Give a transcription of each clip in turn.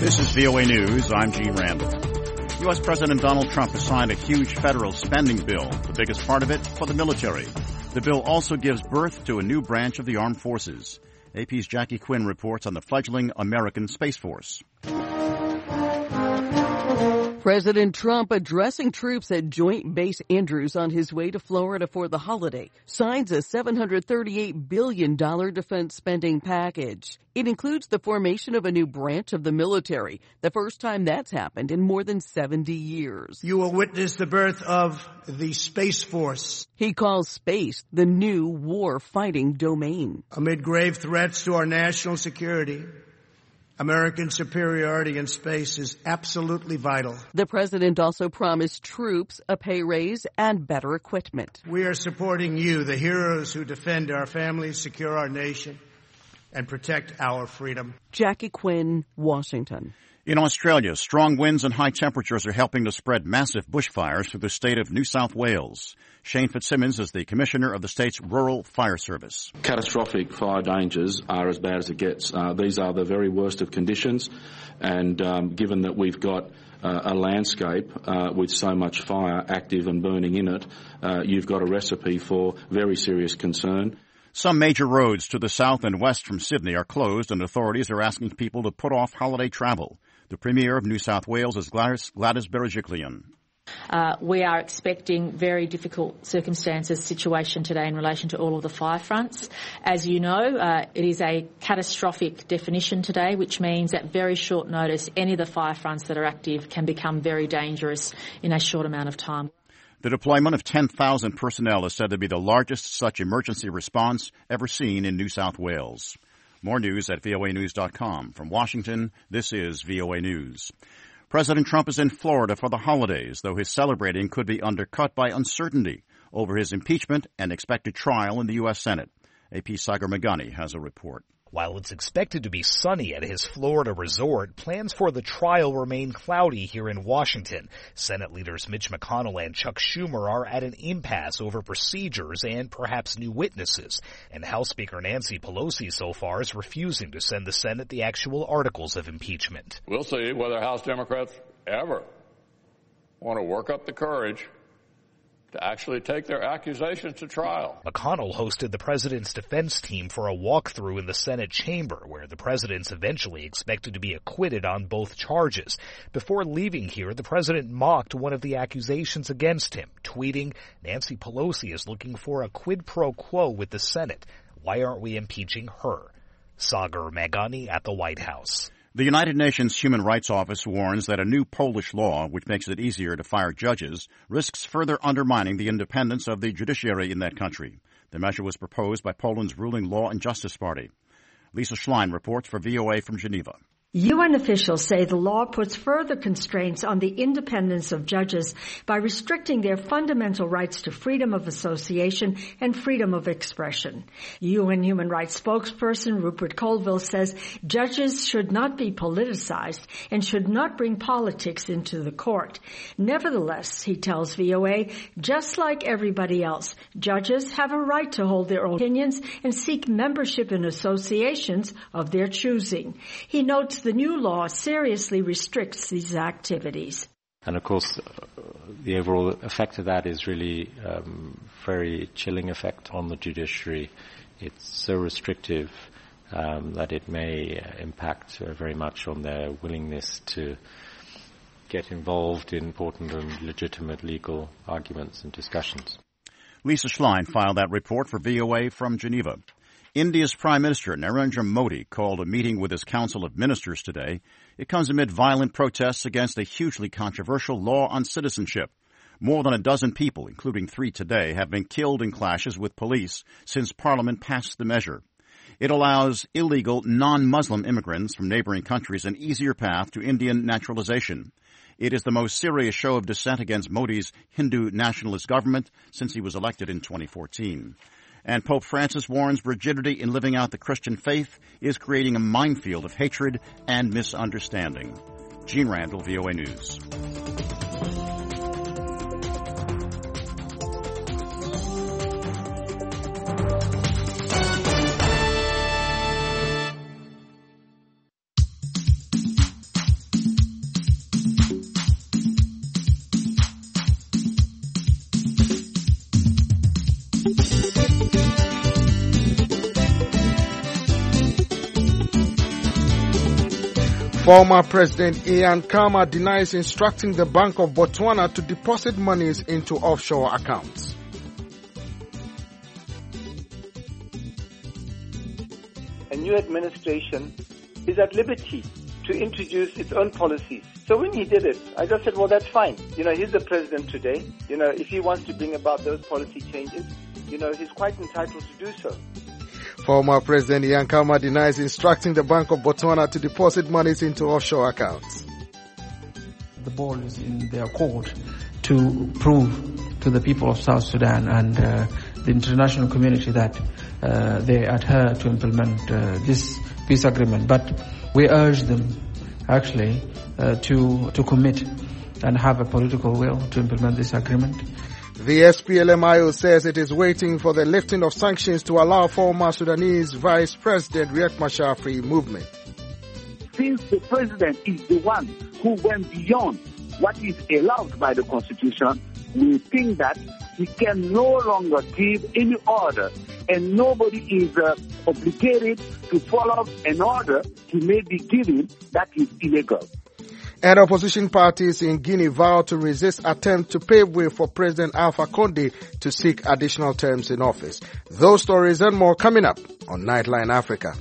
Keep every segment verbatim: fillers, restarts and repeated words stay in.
This is V O A News. I'm Gene Randall. U S. President Donald Trump has signed a huge federal spending bill, the biggest part of it for the military. The bill also gives birth to a new branch of the armed forces. A P's Jackie Quinn reports on the fledgling American Space Force. President Trump addressing troops at Joint Base Andrews on his way to Florida for the holiday signs a seven hundred thirty-eight billion dollars defense spending package. It includes the formation of a new branch of the military, the first time that's happened in more than seventy years. You will witness the birth of the Space Force. He calls space the new war-fighting domain. Amid grave threats to our national security, American superiority in space is absolutely vital. The president also promised troops a pay raise and better equipment. We are supporting you, the heroes who defend our families, secure our nation, and protect our freedom. Jackie Quinn, Washington. In Australia, strong winds and high temperatures are helping to spread massive bushfires through the state of New South Wales. Shane Fitzsimmons is the commissioner of the state's Rural Fire Service. Catastrophic fire dangers are as bad as it gets. Uh, these are the very worst of conditions, and um, given that we've got uh, a landscape uh, with so much fire active and burning in it, uh, you've got a recipe for very serious concern. Some major roads to the south and west from Sydney are closed, and authorities are asking people to put off holiday travel. The Premier of New South Wales is Gladys, Gladys Berejiklian. Uh, we are expecting very difficult circumstances situation today in relation to all of the fire fronts. As you know, uh, it is a catastrophic definition today, which means at very short notice, any of the fire fronts that are active can become very dangerous in a short amount of time. The deployment of ten thousand personnel is said to be the largest such emergency response ever seen in New South Wales. More news at V O A news dot com. From Washington, this is V O A News. President Trump is in Florida for the holidays, though his celebrating could be undercut by uncertainty over his impeachment and expected trial in the U S. Senate. A P's Sagar Meghani has a report. While it's expected to be sunny at his Florida resort, plans for the trial remain cloudy here in Washington. Senate leaders Mitch McConnell and Chuck Schumer are at an impasse over procedures and perhaps new witnesses. And House Speaker Nancy Pelosi so far is refusing to send the Senate the actual articles of impeachment. We'll see whether House Democrats ever want to work up the courage to actually take their accusations to trial. McConnell hosted the president's defense team for a walkthrough in the Senate chamber, where the president's eventually expected to be acquitted on both charges. Before leaving here, the president mocked one of the accusations against him, tweeting, "Nancy Pelosi is looking for a quid pro quo with the Senate. Why aren't we impeaching her?" Sagar Meghani at the White House. The United Nations Human Rights Office warns that a new Polish law, which makes it easier to fire judges, risks further undermining the independence of the judiciary in that country. The measure was proposed by Poland's ruling Law and Justice Party. Lisa Schlein reports for V O A from Geneva. U N officials say the law puts further constraints on the independence of judges by restricting their fundamental rights to freedom of association and freedom of expression. U N human rights spokesperson Rupert Colville says judges should not be politicized and should not bring politics into the court. Nevertheless, he tells V O A, just like everybody else, judges have a right to hold their own opinions and seek membership in associations of their choosing. He notes the new law seriously restricts these activities. And of course, the overall effect of that is really um, very chilling effect on the judiciary. It's so restrictive um, that it may impact uh, very much on their willingness to get involved in important and legitimate legal arguments and discussions. Lisa Schlein filed that report for V O A from Geneva. India's Prime Minister Narendra Modi called a meeting with his Council of Ministers today. It comes amid violent protests against a hugely controversial law on citizenship. More than a dozen people, including three today, have been killed in clashes with police since Parliament passed the measure. It allows illegal non-Muslim immigrants from neighboring countries an easier path to Indian naturalization. It is the most serious show of dissent against Modi's Hindu nationalist government since he was elected in twenty fourteen. And Pope Francis warns rigidity in living out the Christian faith is creating a minefield of hatred and misunderstanding. Gene Randall, V O A News. Former President Ian Khama denies instructing the Bank of Botswana to deposit monies into offshore accounts. A new administration is at liberty to introduce its own policies. So when he did it, I just said, well, that's fine. You know, he's the president today. You know, if he wants to bring about those policy changes, you know, he's quite entitled to do so. Former President Ian Khama denies instructing the Bank of Botswana to deposit monies into offshore accounts. The ball is in their court to prove to the people of South Sudan and uh, the international community that uh, they adhere to implement uh, this peace agreement. But we urge them actually uh, to to commit and have a political will to implement this agreement. The S P L M I O says it is waiting for the lifting of sanctions to allow former Sudanese Vice President Riek Machar free movement. Since the president is the one who went beyond what is allowed by the Constitution, we think that he can no longer give any order, and nobody is uh, obligated to follow an order he may be giving that is illegal. And opposition parties in Guinea vow to resist attempts to pave way for President Alpha Conde to seek additional terms in office. Those stories and more coming up on Nightline Africa.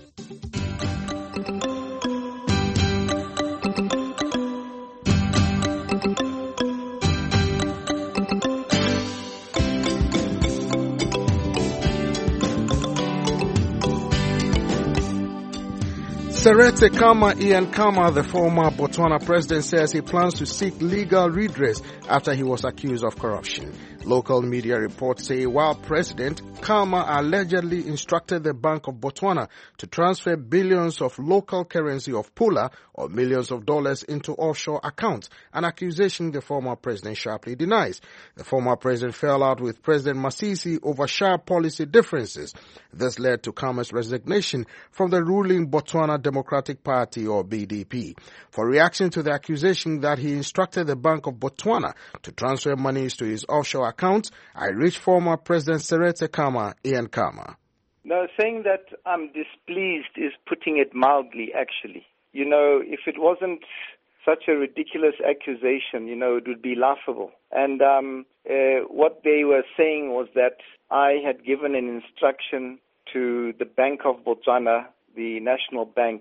Seretse Khama Ian Khama, the former Botswana president, says he plans to seek legal redress after he was accused of corruption. Local media reports say while president, Khama allegedly instructed the Bank of Botswana to transfer billions of local currency of Pula or millions of dollars into offshore accounts, an accusation the former president sharply denies. The former president fell out with President Masisi over sharp policy differences. This led to Khama's resignation from the ruling Botswana Democratic Party or B D P. For reaction to the accusation that he instructed the Bank of Botswana to transfer monies to his offshore accounts, I reached former President Seretse Khama Ian Khama. No, saying that I'm displeased is putting it mildly, actually. You know, if it wasn't such a ridiculous accusation, you know, it would be laughable. And um, uh, what they were saying was that I had given an instruction to the Bank of Botswana, the national bank,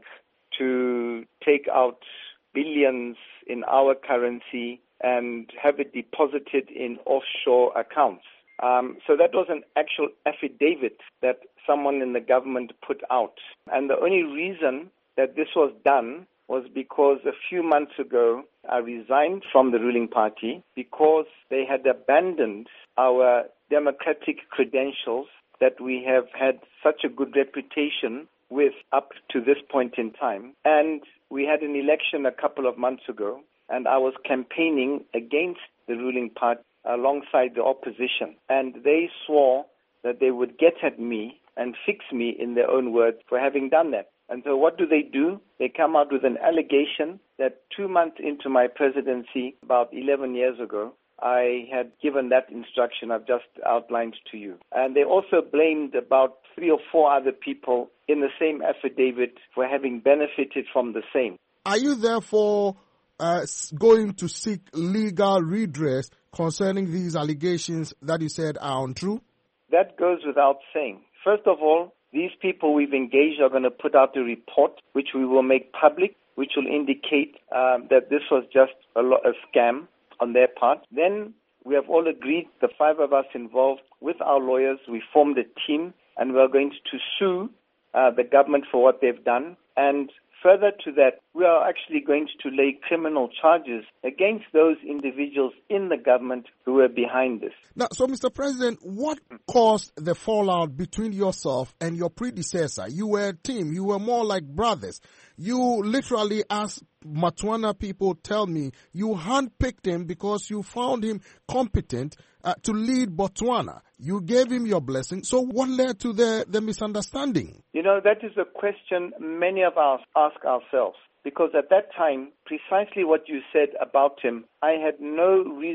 to take out billions in our currency and have it deposited in offshore accounts. Um, so that was an actual affidavit that someone in the government put out. And the only reason that this was done was because a few months ago I resigned from the ruling party because they had abandoned our democratic credentials that we have had such a good reputation with up to this point in time. And we had an election a couple of months ago, and I was campaigning against the ruling party alongside the opposition. And they swore that they would get at me and fix me, in their own words, for having done that. And so what do they do? They come out with an allegation that two months into my presidency, about eleven years ago, I had given that instruction I've just outlined to you. And they also blamed about three or four other people in the same affidavit for having benefited from the same. Are you therefore uh, going to seek legal redress concerning these allegations that you said are untrue? That goes without saying. First of all, these people we've engaged are going to put out a report which we will make public, which will indicate um, that this was just a, lo- a scam on their part. Then we have all agreed, the five of us involved, with our lawyers, we formed a team and we're going to sue uh, the government for what they've done. And further to that, we are actually going to lay criminal charges against those individuals in the government who were behind this. Now, so, Mister President, what caused the fallout between yourself and your predecessor? You were a team. You were more like brothers. You literally, as Botswana people tell me, you handpicked him because you found him competent uh, to lead Botswana. You gave him your blessing. So what led to the, the misunderstanding? You know, that is a question many of us ask ourselves. Because at that time, precisely what you said about him, I had no reason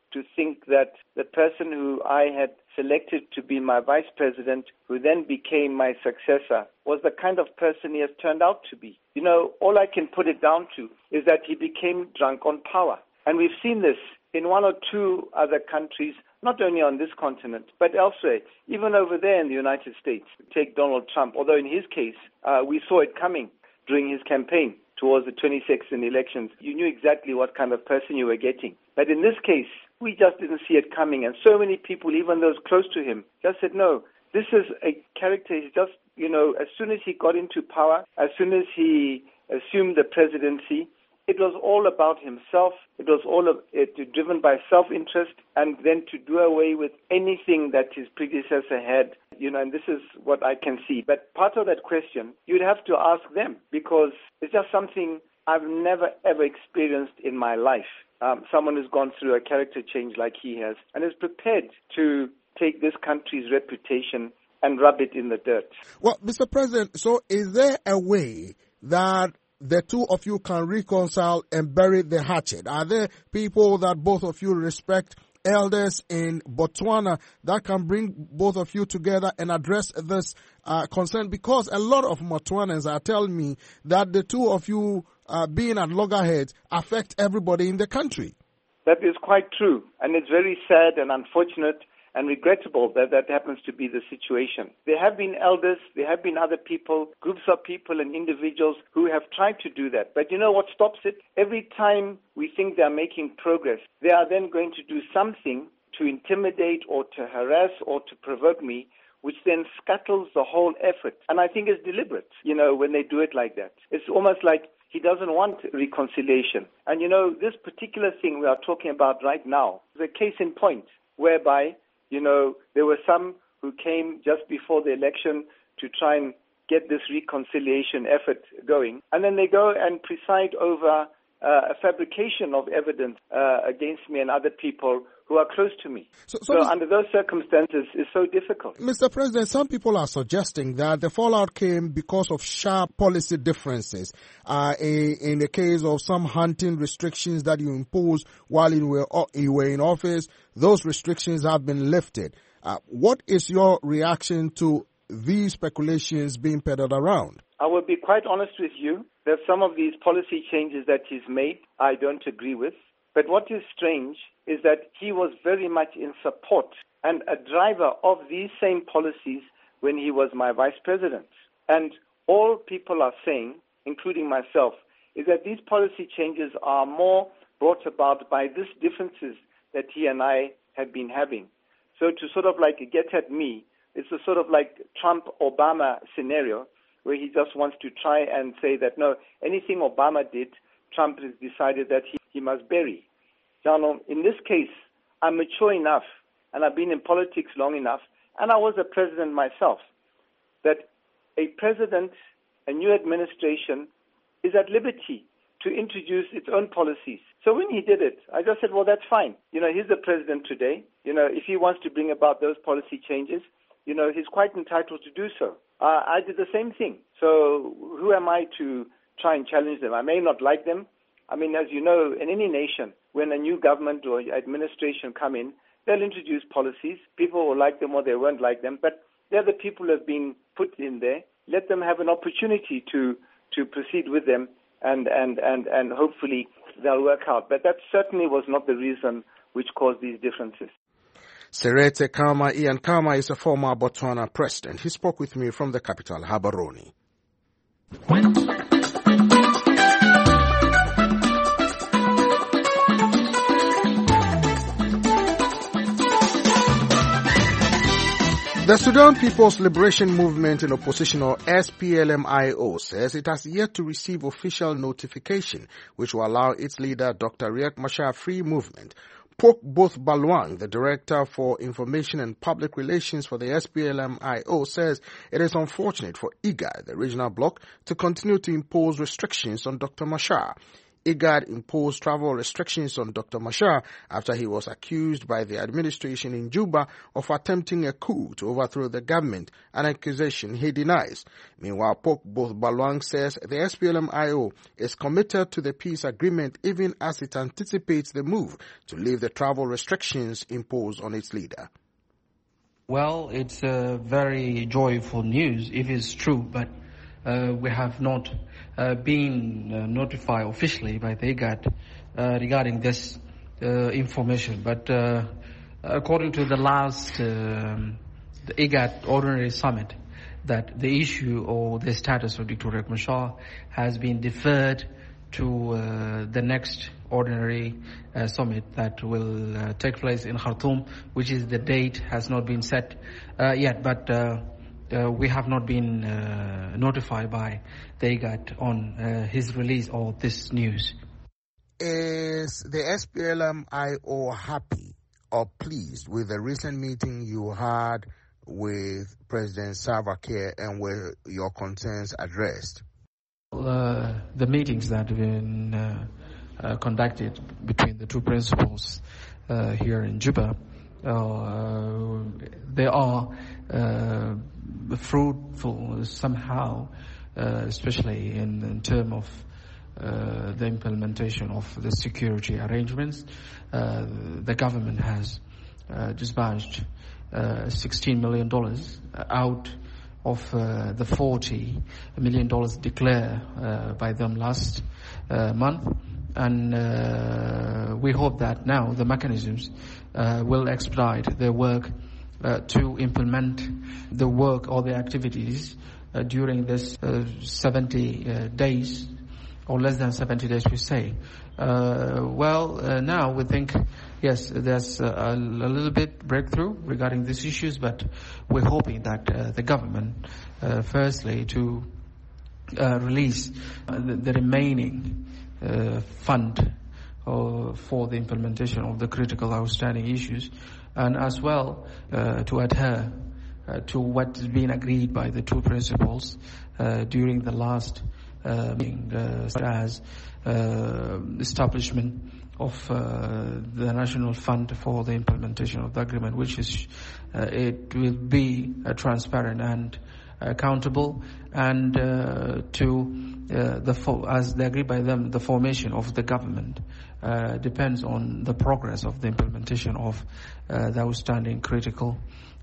to think that the person who I had selected to be my vice president, who then became my successor, was the kind of person he has turned out to be. You know, all I can put it down to is that he became drunk on power. And we've seen this in one or two other countries, not only on this continent, but elsewhere, even over there in the United States. Take Donald Trump, although in his case, uh, we saw it coming during his campaign towards the twenty sixteen elections. You knew exactly what kind of person you were getting. But in this case, we just didn't see it coming. And so many people, even those close to him, just said, no, this is a character. He's just, you know, as soon as he got into power, as soon as he assumed the presidency, it was all about himself. It was all of, it, driven by self-interest, and then to do away with anything that his predecessor had, you know, and this is what I can see. But part of that question, you'd have to ask them, because it's just something I've never, ever experienced in my life. Um, someone who's gone through a character change like he has and is prepared to take this country's reputation and rub it in the dirt. Well, Mister President, so is there a way that the two of you can reconcile and bury the hatchet? Are there people that both of you respect, elders in Botswana, that can bring both of you together and address this uh, concern? Because a lot of Botswanans are telling me that the two of you uh, being at loggerheads affect everybody in the country. That is quite true, and it's very sad and unfortunate and regrettable that that happens to be the situation. There have been elders, there have been other people, groups of people and individuals who have tried to do that. But you know what stops it? Every time we think they are making progress, they are then going to do something to intimidate or to harass or to provoke me, which then scuttles the whole effort. And I think it's deliberate, you know, when they do it like that. It's almost like he doesn't want reconciliation. And you know, this particular thing we are talking about right now is a case in point, whereby you know, there were some who came just before the election to try and get this reconciliation effort going. And then they go and preside over uh, a fabrication of evidence uh, against me and other people who are close to me. So, so, so under those circumstances, it's so difficult. Mister President, some people are suggesting that the fallout came because of sharp policy differences. Uh, in, in the case of some hunting restrictions that you imposed while you were, you were in office, those restrictions have been lifted. Uh, what is your reaction to these speculations being peddled around? I will be quite honest with you that some of these policy changes that he's made, I don't agree with. But what is strange is that he was very much in support and a driver of these same policies when he was my vice president. And all people are saying, including myself, is that these policy changes are more brought about by these differences that he and I have been having. So to sort of like get at me, it's a sort of like Trump-Obama scenario where he just wants to try and say that, no, anything Obama did, Trump has decided that he, he must bury. Now, in this case, I'm mature enough, and I've been in politics long enough, and I was a president myself, that a president, a new administration, is at liberty to introduce its own policies. So when he did it, I just said, well, that's fine. You know, he's the president today. You know, if he wants to bring about those policy changes, you know, he's quite entitled to do so. Uh, I did the same thing. So who am I to try and challenge them? I may not like them. I mean, as you know, in any nation, when a new government or administration come in, they'll introduce policies. People will like them or they won't like them, but they're the people who have been put in there. Let them have an opportunity to, to proceed with them, and, and, and, and hopefully they'll work out. But that certainly was not the reason which caused these differences. Seretse Khama, Ian Khama, is a former Botswana president. He spoke with me from the capital, Gaborone. The Sudan People's Liberation Movement in opposition, or S P L M I O, says it has yet to receive official notification which will allow its leader, Doctor Riek Machar, free movement. Pok Both Balwang, the Director for Information and Public Relations for the S P L M I O, says it is unfortunate for I G A, the regional bloc, to continue to impose restrictions on Doctor Machar. IGAD imposed travel restrictions on Doctor Machar after he was accused by the administration in Juba of attempting a coup to overthrow the government, an accusation he denies. Meanwhile, Pope Both Baloang says the S P L M I O is committed to the peace agreement even as it anticipates the move to lift the travel restrictions imposed on its leader. Well, it's a very joyful news if it's true, but uh, we have not uh, been uh, notified officially by the IGAD uh, regarding this uh, information. But uh, according to the last uh, the IGAD Ordinary Summit, that the issue or the status of Doctor Riek Machar has been deferred to uh, the next ordinary uh, summit that will uh, take place in Khartoum, which is the date has not been set uh, yet, but uh, uh, we have not been uh, notified by the IGAD on uh, his release of this news. Is the S P L M I O happy or pleased with the recent meeting you had with President Salva Kiir and were your concerns addressed? Uh, the meetings that have been uh, uh, conducted between the two principals uh, here in Juba, uh, they are uh, fruitful somehow, uh, especially in, in terms of uh, the implementation of the security arrangements. Uh, the government has uh, dispatched uh, sixteen million dollars out of uh, the forty million dollars declared uh, by them last uh, month. And uh, we hope that now the mechanisms uh, will expedite their work uh, to implement the work or the activities uh, during this uh, seventy uh, days, or less than seventy days we say. Uh, well, uh, now we think, yes, there's a, a little bit breakthrough regarding these issues, but we're hoping that uh, the government, uh, firstly, to uh, release uh, the, the remaining uh, fund uh, for the implementation of the critical outstanding issues, and as well uh, to adhere uh, to what has been agreed by the two principals uh, during the last uh, meeting, uh, such as uh, establishment of uh, the National Fund for the implementation of the agreement, which is uh, it will be uh, transparent and accountable, and uh, to uh, the fo- as they agreed by them, the formation of the government uh, depends on the progress of the implementation of uh, the outstanding critical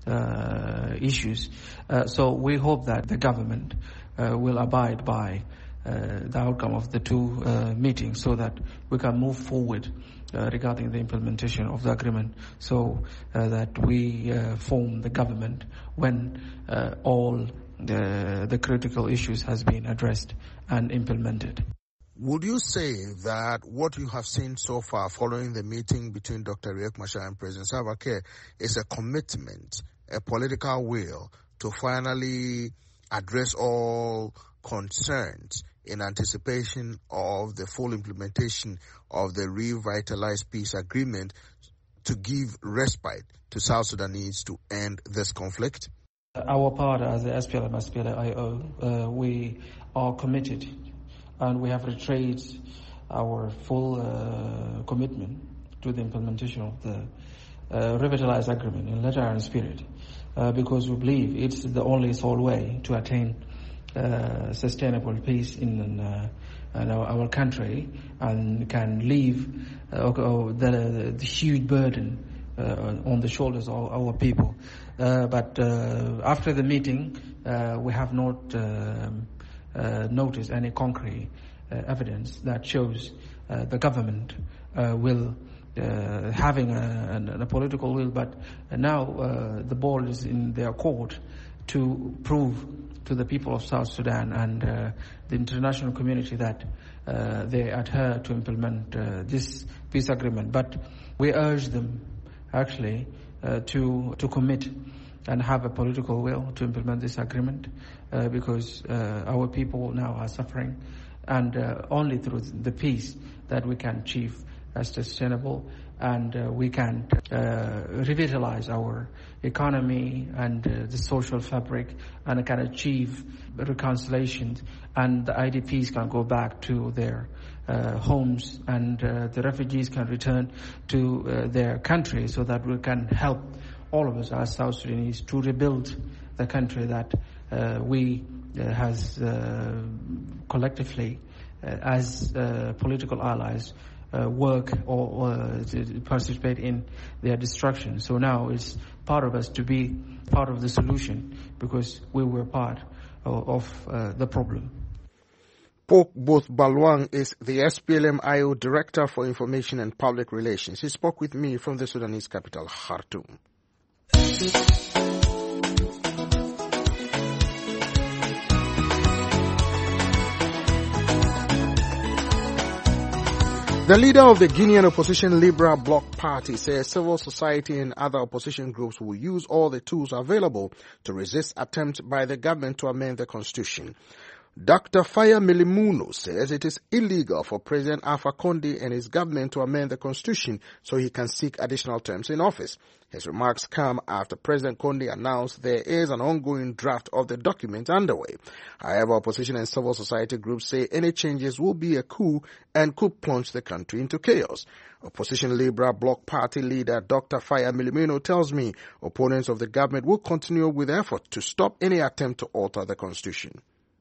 uh, issues. Uh, so we hope that the government uh, will abide by Uh, the outcome of the two uh, meetings, so that we can move forward uh, regarding the implementation of the agreement, so uh, that we uh, form the government when uh, all the, the critical issues has been addressed and implemented. Would you say that what you have seen so far following the meeting between Doctor Riek Machar and President Salva Kiir is a commitment, a political will to finally address all concerns in anticipation of the full implementation of the revitalized peace agreement to give respite to South Sudanese to end this conflict? Our part as the S P L M S P L A I O, uh, we are committed, and we have retraced our full uh, commitment to the implementation of the uh, revitalized agreement in letter and spirit, uh, because we believe it's the only sole way to attain Uh, sustainable peace in, uh, in our, our country, and can leave uh, the, the huge burden uh, on the shoulders of our people. Uh, but uh, after the meeting, uh, we have not uh, uh, noticed any concrete uh, evidence that shows uh, the government uh, will uh, having a, a, a political will, but now uh, the ball is in their court to prove to the people of South Sudan and uh, the international community that uh, they adhere to implement uh, this peace agreement. But we urge them actually uh, to to commit and have a political will to implement this agreement, uh, because uh, our people now are suffering, and uh, only through the peace that we can achieve a sustainable and uh, we can uh, revitalize our economy and uh, the social fabric, and can achieve reconciliation, and the I D Ps can go back to their uh, homes, and uh, the refugees can return to uh, their country, so that we can help all of us as South Sudanese to rebuild the country that uh, we uh, has uh, collectively uh, as uh, political allies uh, work or uh, to participate in their destruction. So now it's part of us to be part of the solution, because we were part of, of uh, the problem. Pope Both Balwang is the S P L M I O Director for Information and Public Relations. He spoke with me from the Sudanese capital, Khartoum. The leader of the Guinean opposition Liberal Bloc Party says civil society and other opposition groups will use all the tools available to resist attempts by the government to amend the constitution. Doctor Faya Milimuno says it is illegal for President Alpha Conde and his government to amend the constitution so he can seek additional terms in office. His remarks come after President Conde announced there is an ongoing draft of the document underway. However, opposition and civil society groups say any changes will be a coup and could plunge the country into chaos. Opposition Liberal Bloc Party leader Doctor Faya Milimuno tells me opponents of the government will continue with effort to stop any attempt to alter the constitution.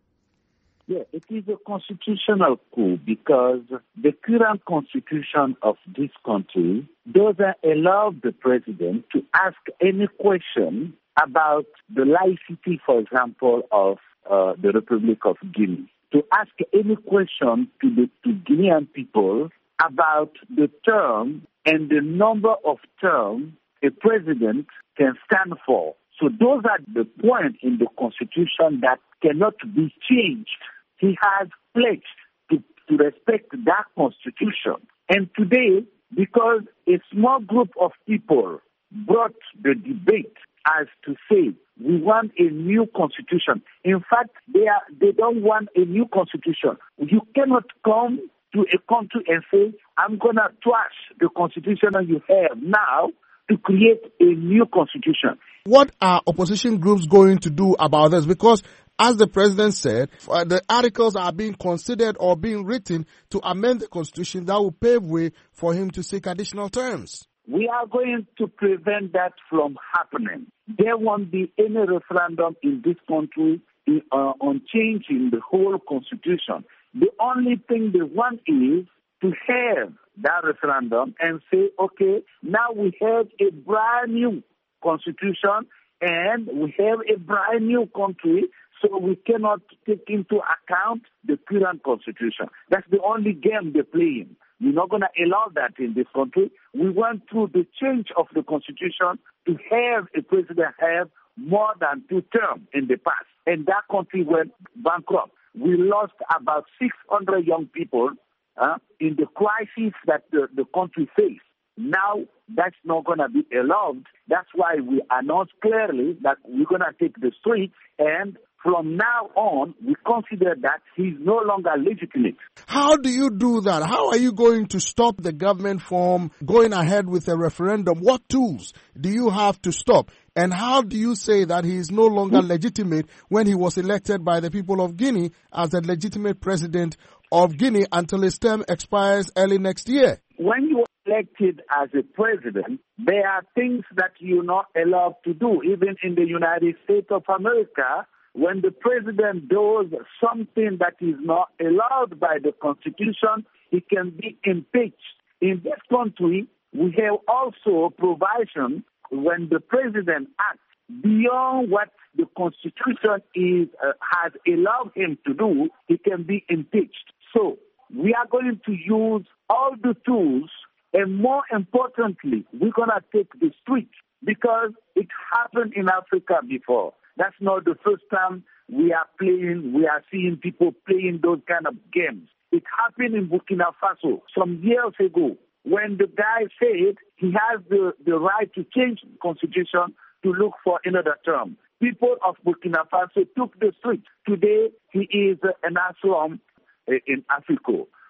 Yeah, it is a constitutional coup because the current constitution of this country doesn't allow the president to ask any question about the laicity, for example, of uh, the Republic of Guinea. To ask any question to the to Guinean people about the term and the number of terms a president can stand for. So those are the points in the constitution that cannot be changed. He has pledged to, to respect that constitution. And today, because a small group of people brought the debate as to say, we want a new constitution. In fact, they are, they don't want a new constitution. You cannot come to a country and say, I'm going to trash the constitution you have now to create a new constitution. What are opposition groups going to do about this? Because as the president said, uh, the articles are being considered or being written to amend the constitution that will pave way for him to seek additional terms. We are going to prevent that from happening. There won't be any referendum in this country uh, on changing the whole constitution. The only thing they want is to have that referendum and say, okay, now we have a brand new constitution and we have a brand new country, so we cannot take into account the current constitution. That's the only game they're playing. We're not going to allow that in this country. We went through the change of the constitution to have a president have more than two terms in the past. And that country went bankrupt. We lost about six hundred young people uh, in the crisis that the, the country faced. Now, that's not going to be allowed. That's why we announced clearly that we're going to take the streets, and from now on, we consider that he's no longer legitimate. How do you do that? How are you going to stop the government from going ahead with a referendum? What tools do you have to stop? And how do you say that he is no longer legitimate when he was elected by the people of Guinea as the legitimate president of Guinea until his term expires early next year? When you are elected as a president, there are things that you're not allowed to do. Even in the United States of America, when the president does something that is not allowed by the Constitution, he can be impeached. In this country, we have also a provision when the president acts beyond what the Constitution is uh, has allowed him to do, he can be impeached. So we are going to use all the tools, and more importantly, we're going to take the streets, because it happened in Africa before. That's not the first time we are playing, we are seeing people playing those kind of games. It happened in Burkina Faso some years ago when the guy said he has the, the right to change the constitution to look for another term. People of Burkina Faso took the street. Today, he is an asylum in Africa.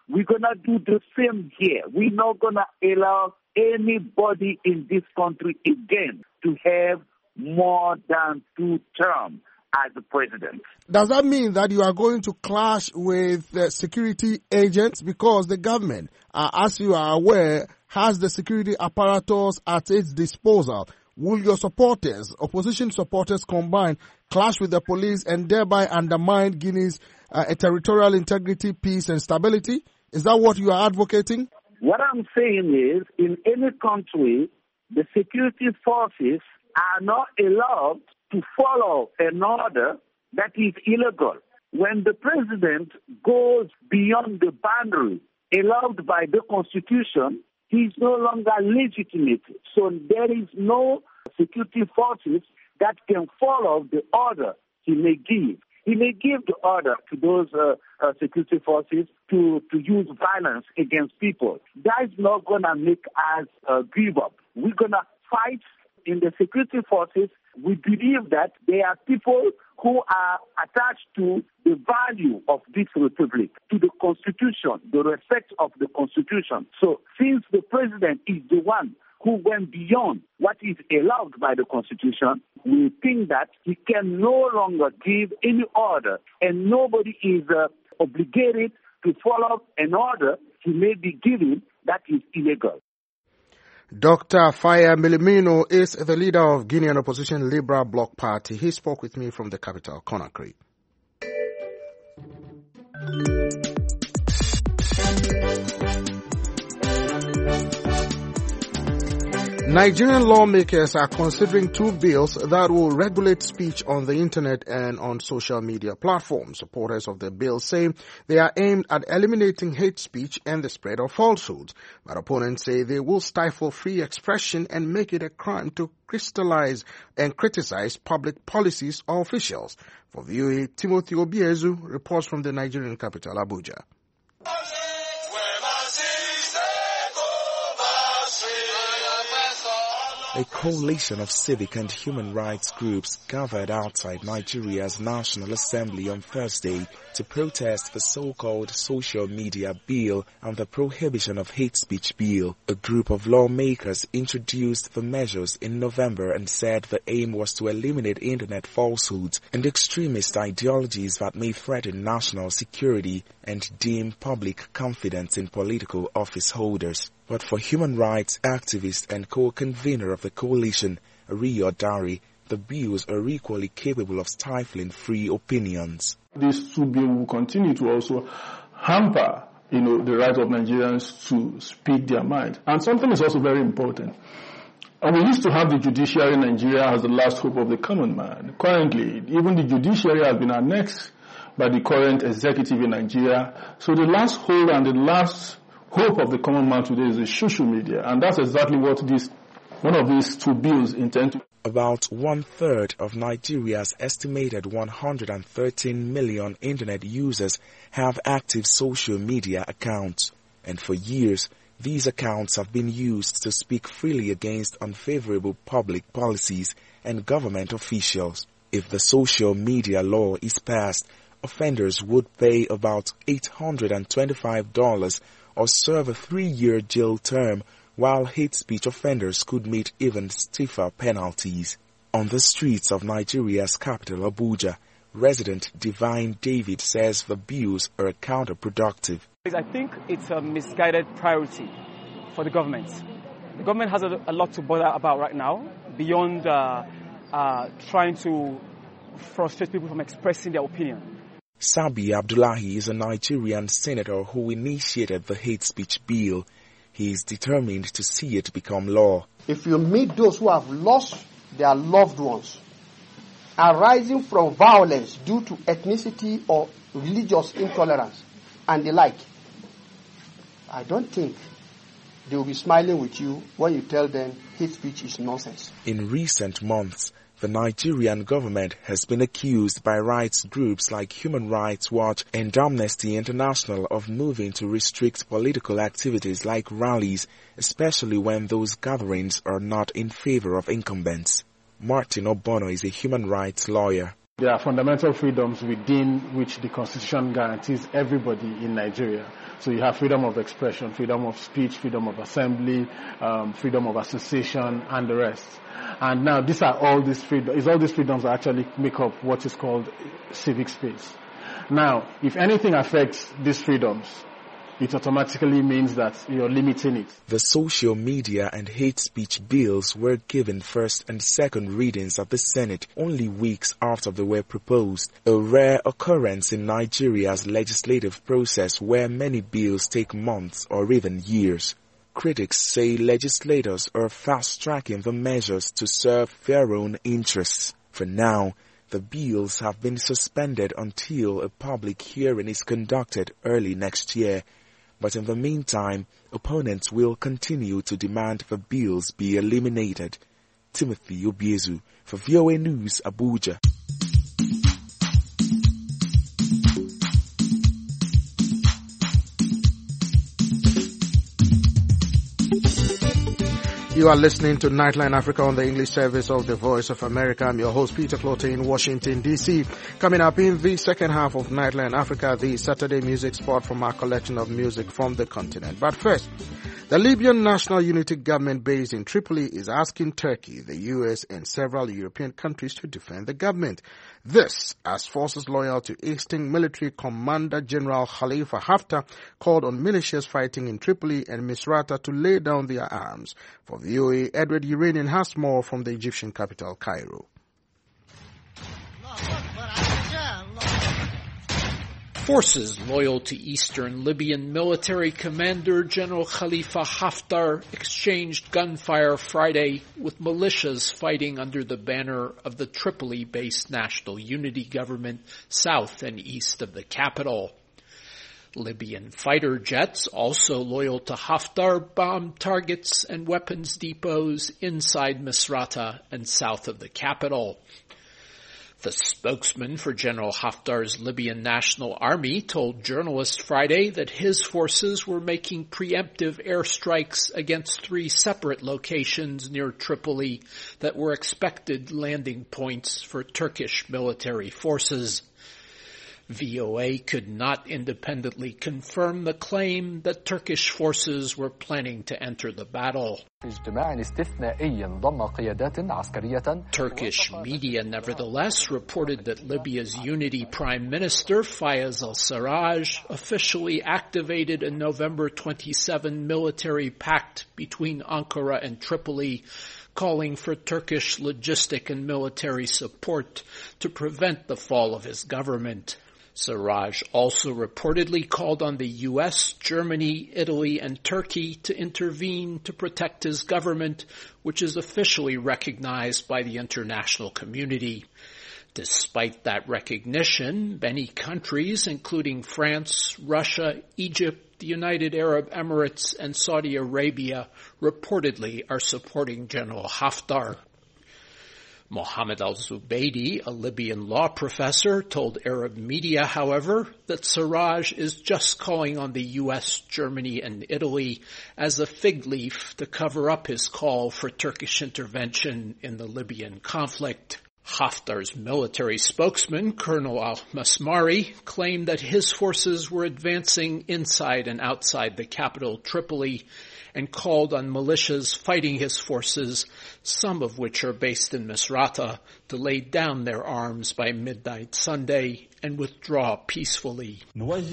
We're going to do the same here. We're not going to allow anybody in this country again to have more than two terms as the president. Does that mean that you are going to clash with uh, security agents? Because the government, uh, as you are aware, has the security apparatus at its disposal. Will your supporters, opposition supporters combined, clash with the police and thereby undermine Guinea's uh, territorial integrity, peace and stability? Is that what you are advocating? What I'm saying is, in any country, the security forces are not allowed to follow an order that is illegal. When the president goes beyond the boundary allowed by the Constitution, he is no longer legitimate. So there is no security forces that can follow the order he may give. He may give the order to those uh, uh, security forces to, to use violence against people. That is not going to make us uh, give up. We're going to fight in the security forces. We believe that there are people who are attached to the value of this republic, to the Constitution, the respect of the Constitution. So since the president is the one who went beyond what is allowed by the Constitution, we think that he can no longer give any order, and nobody is uh, obligated to follow an order he may be giving that is illegal. Doctor Faye Milimino is the leader of Guinean opposition Liberal Bloc Party. He spoke with me from the capital, Conakry. Nigerian lawmakers are considering two bills that will regulate speech on the internet and on social media platforms. Supporters of the bill say they are aimed at eliminating hate speech and the spread of falsehoods. But opponents say they will stifle free expression and make it a crime to crystallize and criticize public policies or officials. For V O A, Timothy Obiezu reports from the Nigerian capital, Abuja. A coalition of civic and human rights groups gathered outside Nigeria's National Assembly on Thursday to protest the so-called social media bill and the prohibition of hate speech bill. A group of lawmakers introduced the measures in November and said the aim was to eliminate internet falsehoods and extremist ideologies that may threaten national security and dim public confidence in political office holders. But for human rights activist and co-convener of the coalition, Ariyo Dari, the bills are equally capable of stifling free opinions. This two bill will continue to also hamper, you know, the right of Nigerians to speak their mind. And something is also very important. And we used to have the judiciary in Nigeria as the last hope of the common man. Currently, even the judiciary has been annexed by the current executive in Nigeria. So the last hope and the last hope of the common man today is the social media, and that's exactly what this one of these two bills intend to. About one-third of Nigeria's estimated one hundred thirteen million internet users have active social media accounts, and for years, these accounts have been used to speak freely against unfavorable public policies and government officials. If the social media law is passed, offenders would pay about eight hundred twenty-five dollars or serve a three-year jail term, while hate speech offenders could meet even stiffer penalties. On the streets of Nigeria's capital, Abuja, resident Divine David says the bills are counterproductive. I think it's a misguided priority for the government. The government has a, a lot to bother about right now, beyond uh, uh, trying to frustrate people from expressing their opinion. Sabi Abdullahi is a Nigerian senator who initiated the hate speech bill. He is determined to see it become law. If you meet those who have lost their loved ones, arising from violence due to ethnicity or religious intolerance and the like, I don't think they will be smiling with you when you tell them hate speech is nonsense. In recent months, the Nigerian government has been accused by rights groups like Human Rights Watch and Amnesty International of moving to restrict political activities like rallies, especially when those gatherings are not in favor of incumbents. Martin Obono is a human rights lawyer. There are fundamental freedoms within which the Constitution guarantees everybody in Nigeria. So you have freedom of expression, freedom of speech, freedom of assembly, um, freedom of association, and the rest. And now these are all these freedoms, all these freedoms actually make up what is called civic space. Now, if anything affects these freedoms, it automatically means that you're limiting it. The social media and hate speech bills were given first and second readings at the Senate only weeks after they were proposed, a rare occurrence in Nigeria's legislative process where many bills take months or even years. Critics say legislators are fast-tracking the measures to serve their own interests. For now, the bills have been suspended until a public hearing is conducted early next year. But in the meantime, opponents will continue to demand the bills be eliminated. Timothy Obiezu for V O A News, Abuja. You are listening to Nightline Africa on the English service of the Voice of America. I'm your host, Peter Clote in Washington, D C Coming up in the second half of Nightline Africa, the Saturday music spot from our collection of music from the continent. But first, the Libyan National Unity Government based in Tripoli is asking Turkey, the U S, and several European countries to defend the government. This, as forces loyal to Eastern Military Commander General Khalifa Haftar called on militias fighting in Tripoli and Misrata to lay down their arms. For V O A, Edward Uranian has more from the Egyptian capital, Cairo. Forces loyal to Eastern Libyan military commander General Khalifa Haftar exchanged gunfire Friday with militias fighting under the banner of the Tripoli-based National Unity Government south and east of the capital. Libyan fighter jets, also loyal to Haftar, bombed targets and weapons depots inside Misrata and south of the capital. The spokesman for General Haftar's Libyan National Army told journalists Friday that his forces were making preemptive airstrikes against three separate locations near Tripoli that were expected landing points for Turkish military forces. V O A could not independently confirm the claim that Turkish forces were planning to enter the battle. Turkish media nevertheless reported that Libya's Unity Prime Minister Fayez al-Sarraj officially activated a November twenty-seventh military pact between Ankara and Tripoli, calling for Turkish logistic and military support to prevent the fall of his government. Sarraj also reportedly called on the U S, Germany, Italy, and Turkey to intervene to protect his government, which is officially recognized by the international community. Despite that recognition, many countries, including France, Russia, Egypt, the United Arab Emirates, and Saudi Arabia, reportedly are supporting General Haftar. Mohammed al-Zubaydi, a Libyan law professor, told Arab media, however, that Sarraj is just calling on the U S, Germany, and Italy as a fig leaf to cover up his call for Turkish intervention in the Libyan conflict. Haftar's military spokesman, Colonel al-Masmari, claimed that his forces were advancing inside and outside the capital, Tripoli, and called on militias fighting his forces, some of which are based in Misrata, to lay down their arms by midnight Sunday and withdraw peacefully. He says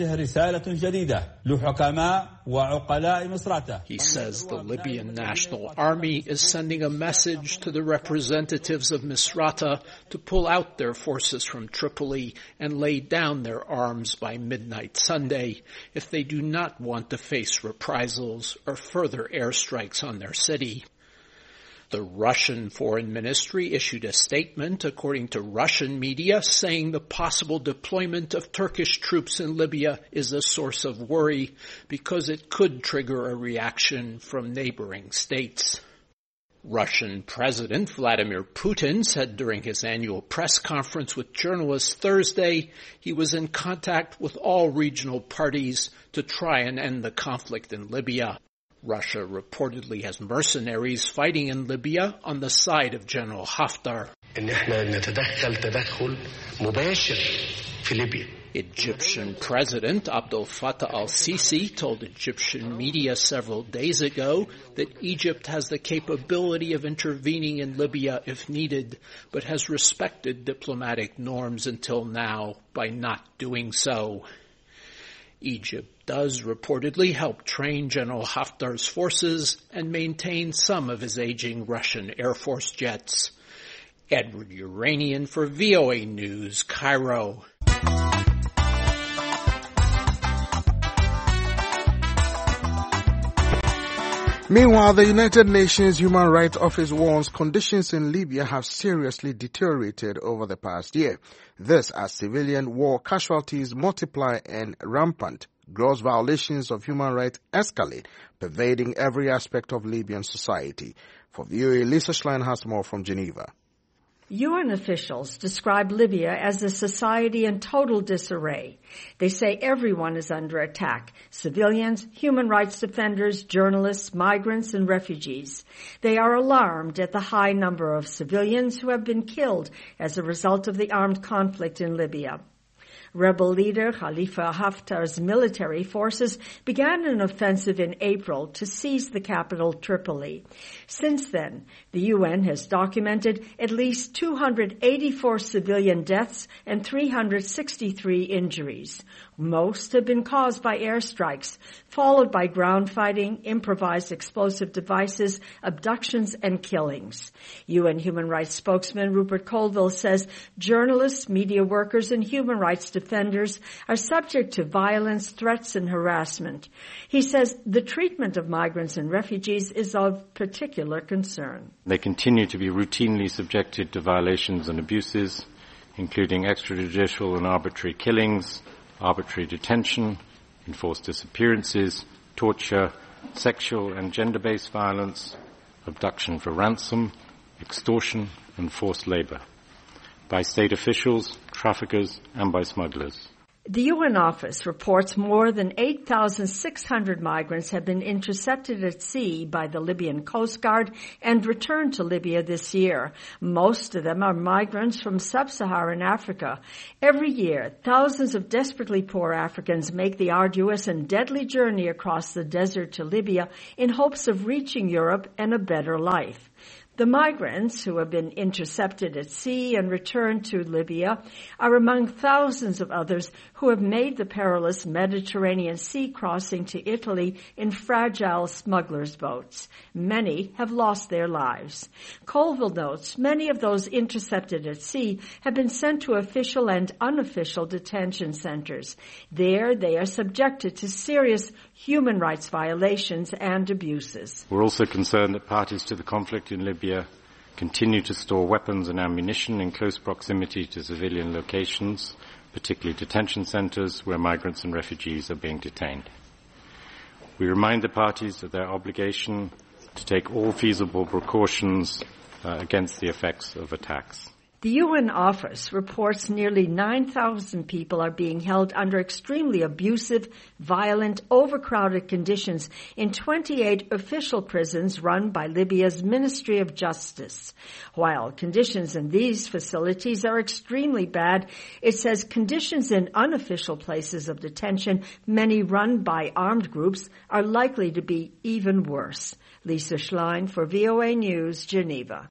the Libyan National Army is sending a message to the representatives of Misrata to pull out their forces from Tripoli and lay down their arms by midnight Sunday if they do not want to face reprisals or further airstrikes on their city. The Russian Foreign Ministry issued a statement, according to Russian media, saying the possible deployment of Turkish troops in Libya is a source of worry because it could trigger a reaction from neighboring states. Russian President Vladimir Putin said during his annual press conference with journalists Thursday he was in contact with all regional parties to try and end the conflict in Libya. Russia reportedly has mercenaries fighting in Libya on the side of General Haftar. إن إحنا نتدخل تدخل مباشر في ليبيا. Egyptian President Abdel Fattah al-Sisi told Egyptian media several days ago that Egypt has the capability of intervening in Libya if needed, but has respected diplomatic norms until now by not doing so. Egypt does reportedly help train General Haftar's forces and maintain some of his aging Russian Air Force jets. Edward Uranian for V O A News, Cairo. Meanwhile, the United Nations Human Rights Office warns conditions in Libya have seriously deteriorated over the past year. This as civilian war casualties multiply and rampant gross violations of human rights escalate, pervading every aspect of Libyan society. For V O A, Lisa Schlein has more from Geneva. U N officials describe Libya as a society in total disarray. They say everyone is under attack: civilians, human rights defenders, journalists, migrants, and refugees. They are alarmed at the high number of civilians who have been killed as a result of the armed conflict in Libya. Rebel leader Khalifa Haftar's military forces began an offensive in April to seize the capital, Tripoli. Since then, the U N has documented at least two hundred eighty-four civilian deaths and three hundred sixty-three injuries. Most have been caused by airstrikes, followed by ground fighting, improvised explosive devices, abductions, and killings. U N human rights spokesman Rupert Colville says journalists, media workers, and human rights defenders are subject to violence, threats, and harassment. He says the treatment of migrants and refugees is of particular concern. They continue to be routinely subjected to violations and abuses, including extrajudicial and arbitrary killings, arbitrary detention, enforced disappearances, torture, sexual and gender-based violence, abduction for ransom, extortion, and forced labor, by state officials, traffickers, and by smugglers. The U N office reports more than eight thousand six hundred migrants have been intercepted at sea by the Libyan Coast Guard and returned to Libya this year. Most of them are migrants from sub-Saharan Africa. Every year, thousands of desperately poor Africans make the arduous and deadly journey across the desert to Libya in hopes of reaching Europe and a better life. The migrants who have been intercepted at sea and returned to Libya are among thousands of others who have made the perilous Mediterranean Sea crossing to Italy in fragile smugglers' boats. Many have lost their lives. Colville notes many of those intercepted at sea have been sent to official and unofficial detention centers. There they are subjected to serious human rights violations and abuses. We're also concerned that parties to the conflict in Libya continue to store weapons and ammunition in close proximity to civilian locations, particularly detention centers where migrants and refugees are being detained. We remind the parties of their obligation to take all feasible precautions uh, against the effects of attacks. The U N office reports nearly nine thousand people are being held under extremely abusive, violent, overcrowded conditions in twenty-eight official prisons run by Libya's Ministry of Justice. While conditions in these facilities are extremely bad, it says conditions in unofficial places of detention, many run by armed groups, are likely to be even worse. Lisa Schlein for V O A News, Geneva.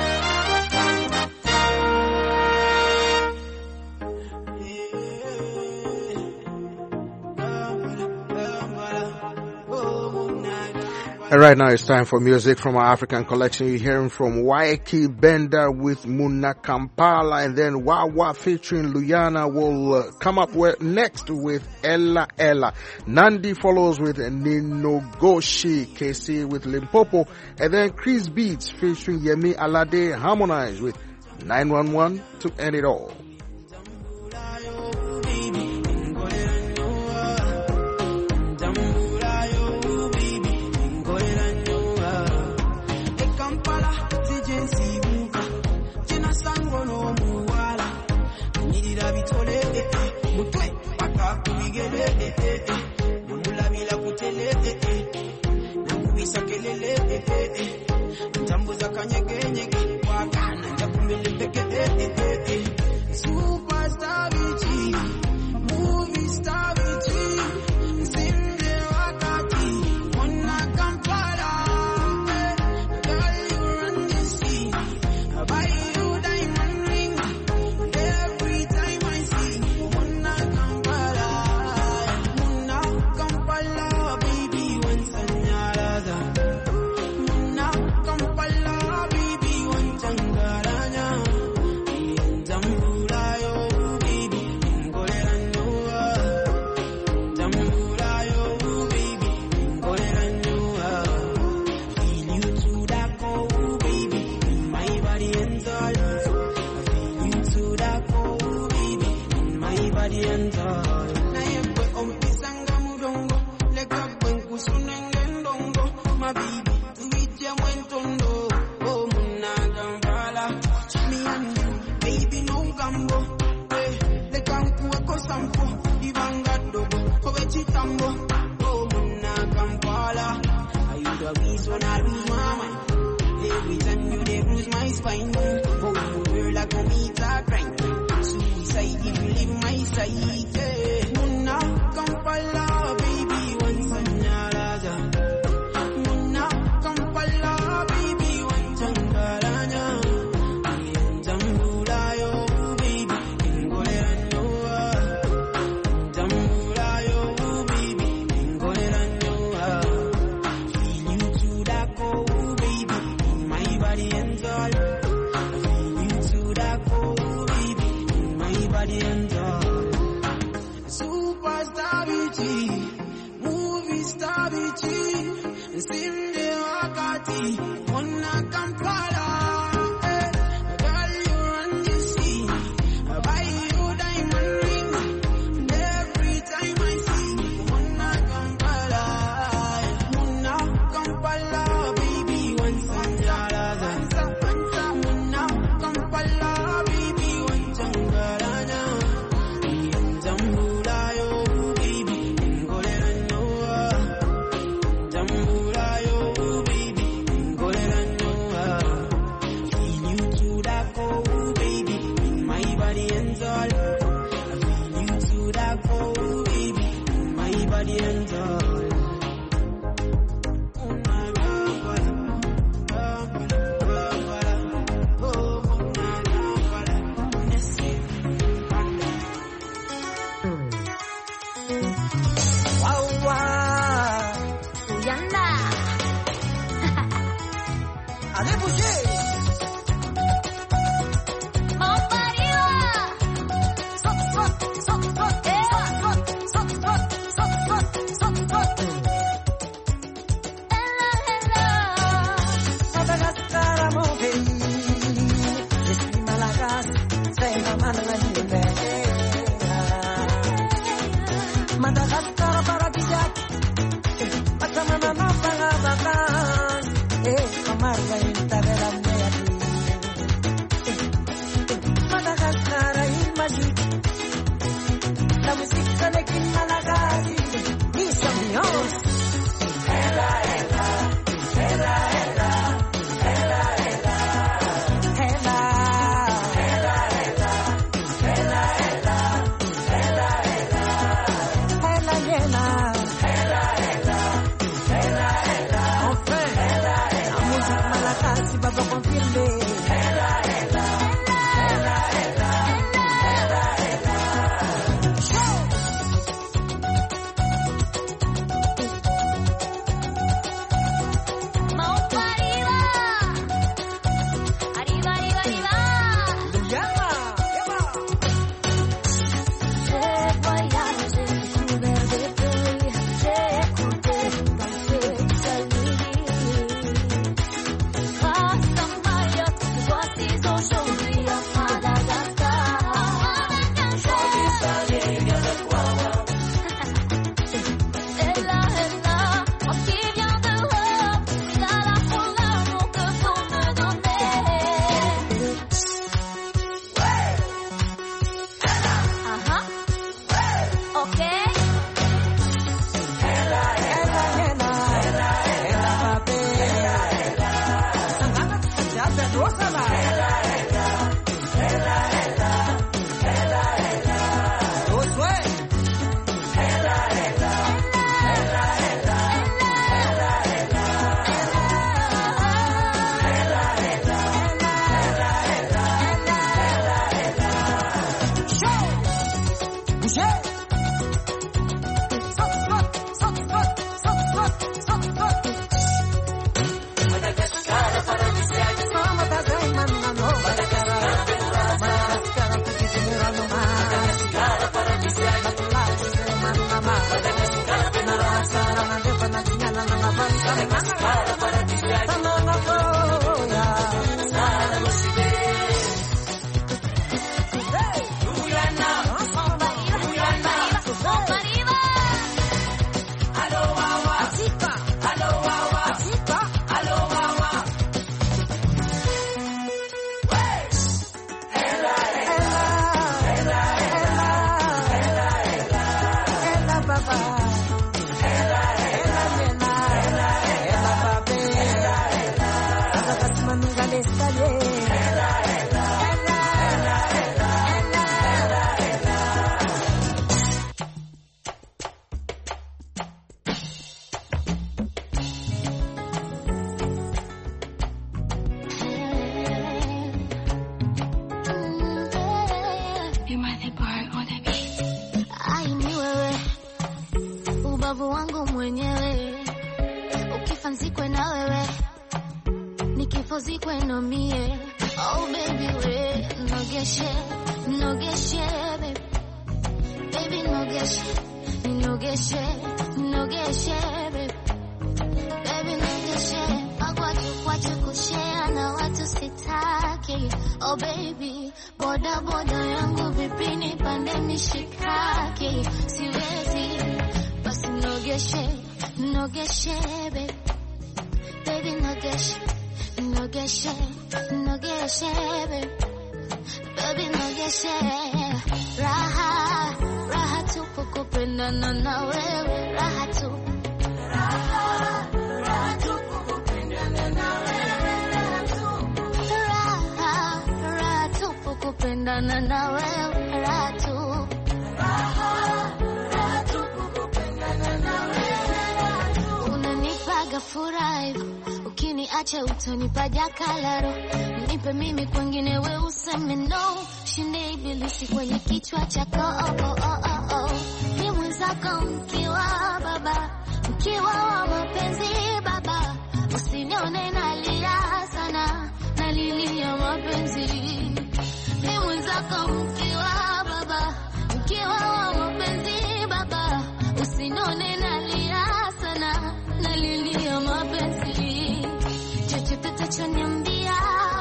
And right now it's time for music from our African collection. You're hearing from Waiki Benda with Muna Kampala, and then Wawa featuring Luyana will uh, come up with next with Ella Ella. Nandi follows with Ninogoshi, K C with Limpopo, and then Chris Beats featuring Yemi Alade harmonize with nine one one to end it all. Tambuza kanyege nyege wakana njakumile peke my baby, do it your tondo. Oh, Muna Gambala, me and you, baby, no gambo. Eh, the Kanku Kosampo, Ivangado, Kovechitambo. Oh, Muna Gambala, are you the reason when I lose my mind? Every time you they bruise my spine. Oh, girl, like a meter grind. Suicide if you leave my side. Eh, Muna Gambala, baby, once I'm Yalaja. nikifa nzikwe na wewe, nikifo zikwe na mie. Oh baby we, nogeshe, nogeshe baby, baby nogeshe, nogeshe, nogeshe baby, baby nogeshe. Magwaju kwachu kushare na watu sitaki. Oh baby, boda boda yangu vipi nipande mishikaki, siwezi, basi nogeshe, nogeshe baby, baby nogeshe, nogeshe, nogeshe baby, baby nogeshe. Raha, raha tupu kupendana na wewe, raha tu, raha, raha tupu kupendana na wewe, raha tu, raha, raha tupu kupendana na wewe, raha tu, raha, raha tupu kupendana na wewe, raha tu. Unanipaga furaha hivyo, ukiniacha utanipa jakalaro, nipe mimi kwengine we useme no, shinde ibilisi kwenye kichwa chako. Oh, oh, oh, oh, oh. Ni mwenzako mkiwa baba, mkiwa wa mapenzi baba, usinione nalia sana, nalilia mapenzi. Ni mwenzako mkiwa baba, mkiwa wa mapenzi baba, usinione nalia sana, nalilia mapenzi. Chochote tachoniambia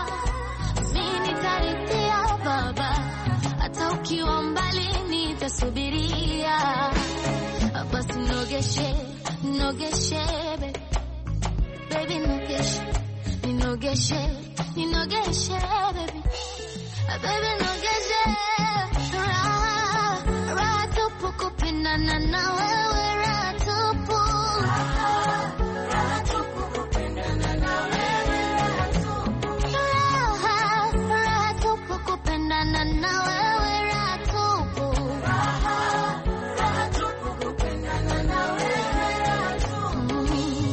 mimi nitarithia baba, hata ukiwa mbali nitasubiria. Basi nogeshe, nogeshe baby, baby nogeshe, ninogeshe, ninogeshe baby, baby nogeshe. Raha, raha tupu kupendana na wewe, raha tupu, raha, raha tupu kupendana na wewe, raha tupu, raha, raha tupu kupendana na wewe, raha tupu, raha, raha tupu kupendana na wewe, raha tupu.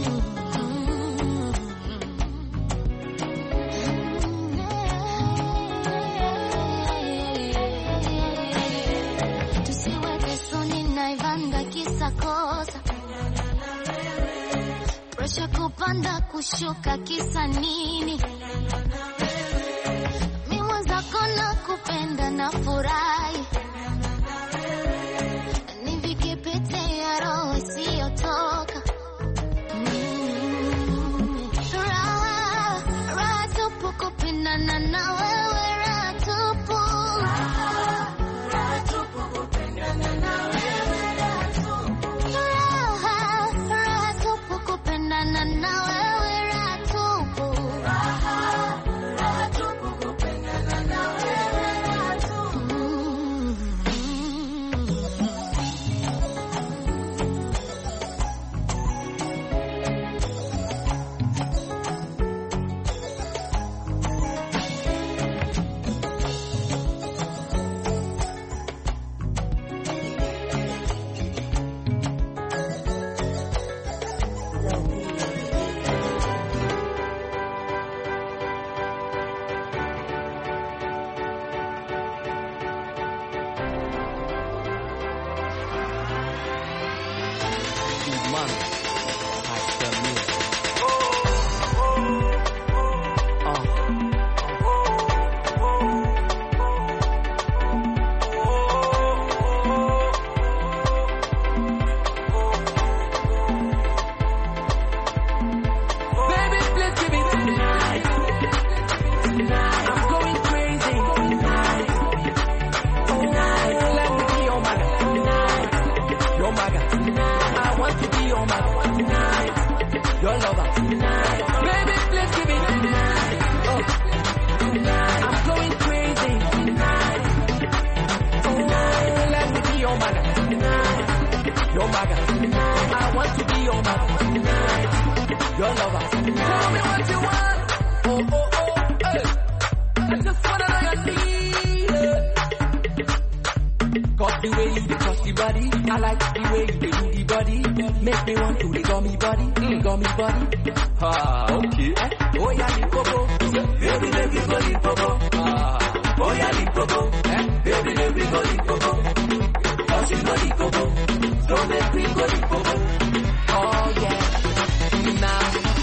Tusiweke soni na ivanga kisa kosa, presha kupanda kushuka kisa nini? Mi mwenzako na kupenda na furahi, nivike pete ya roho isiyotoka. Mm. Raha, raha tupu kupendana na wewe, raha tupu, raha, raha tupu kupendana na wewe, raha tupu, raha, raha tupu kupendana na wewe, raha tupu, raha, raha tupu kupendana na wewe, raha tupu. Oh yeah, now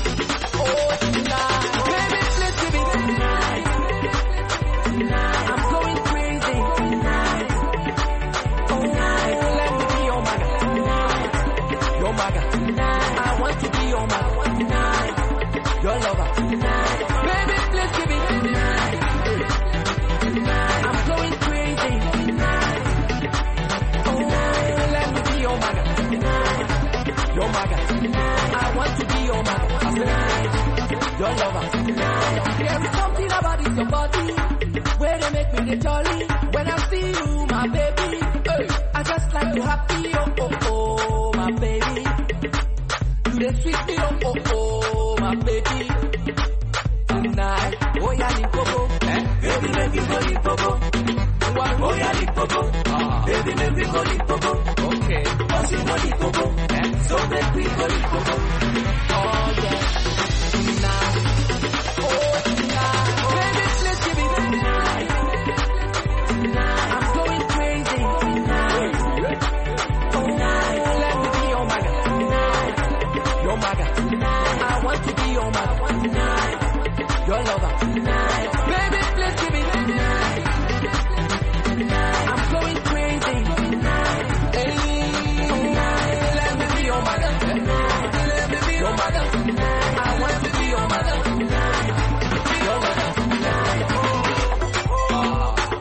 your man tonight. Your lover tonight. Baby, please give me tonight. I'm going crazy tonight. Oh, let me be your man tonight. Your man tonight. I want to be your man tonight. Your lover tonight. There is something about it, your body, where they make me the jolly. When I see you, my baby, hey, I just like to happy, oh, oh, oh, my baby. You the sweet me, oh, oh, oh, my baby. Tonight, oh, yeah, Limpopo, eh? Baby, make me go Limpopo. Oh, yeah, Limpopo, ah. Baby, make me go Limpopo. Okay, cause you go Limpopo, eh? So make me go Limpopo. Oh, yeah, tonight, oh, tonight, baby, please give me tonight. I'm going crazy tonight. Tonight, let me be your maga tonight. Your maga tonight. I want to be your maga tonight. Your lover tonight. Baby, please give me tonight. I'm going crazy tonight. Hey, tonight, let me be your maga tonight. Let me be your maga tonight. I want to be your maga tonight. Your maga tonight. Oh, oh, oh.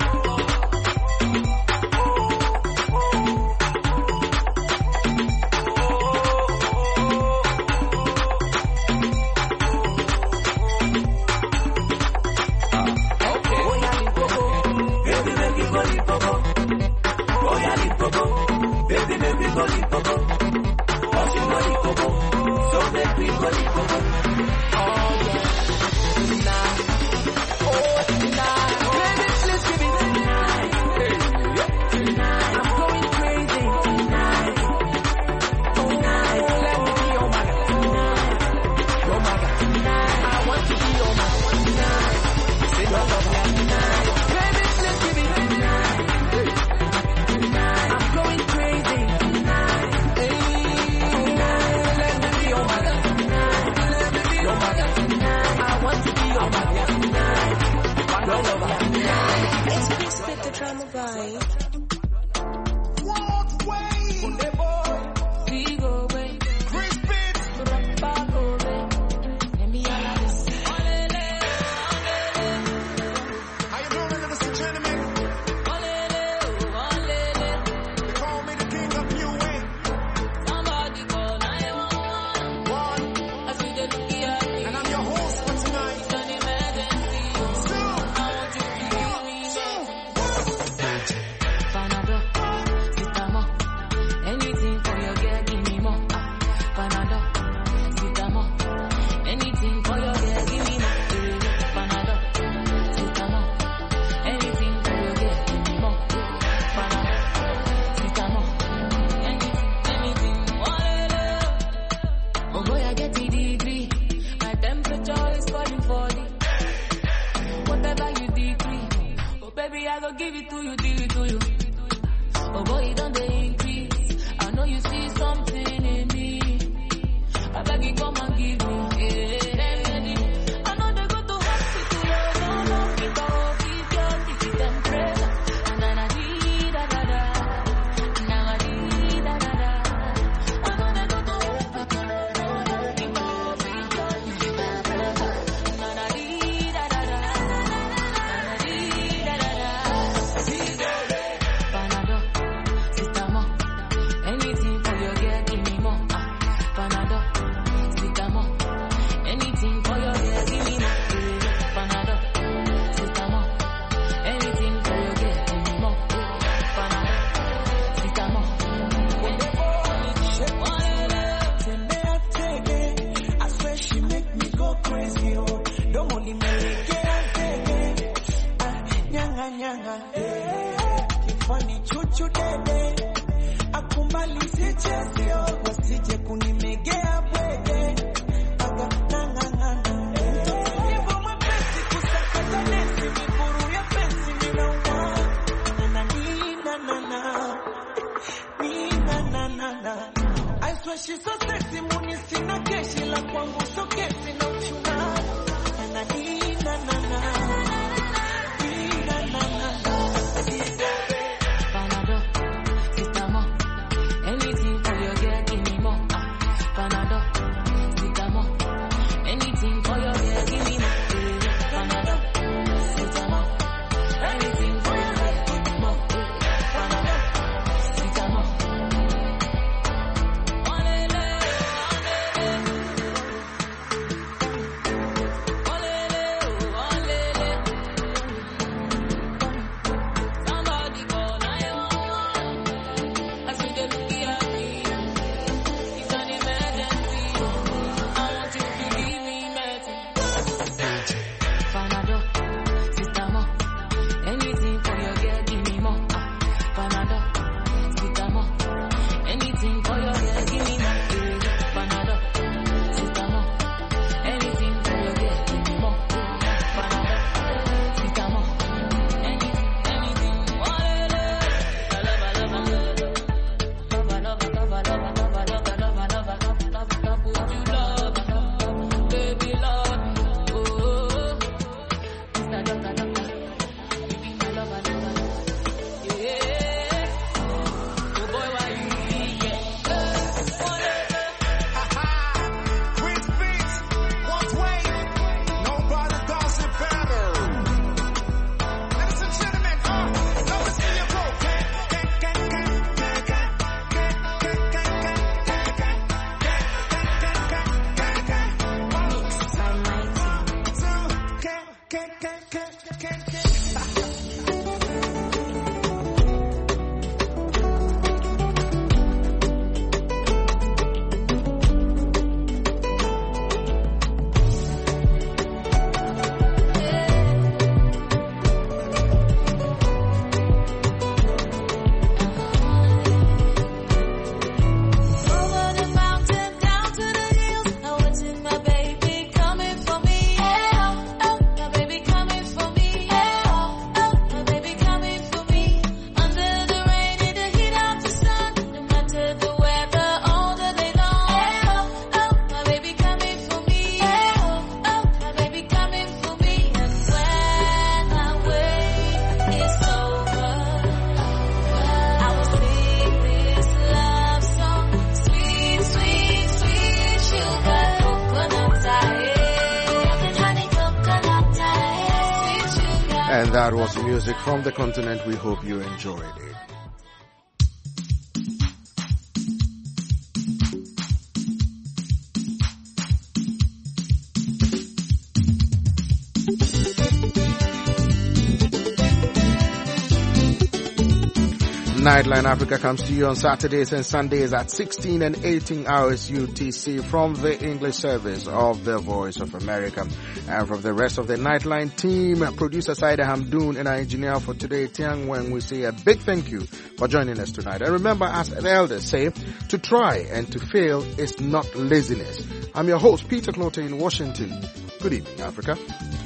She's so sexy, muni sina keshi la kwangu so kesi na uchuna. Na na na na na. Na na na na. Panado, sister mo. Anything for your girl, give me And that was music from the continent. We hope you enjoyed it. Nightline Africa comes to you on Saturdays and Sundays at sixteen and eighteen hours U T C from the English service of the Voice of America. And from the rest of the Nightline team, producer Saida Hamdoon and our engineer for today, Tiang Wen, we say a big thank you for joining us tonight. And remember, as the elders say, to try and to fail is not laziness. I'm your host, Peter Clotter in Washington. Good evening, Africa.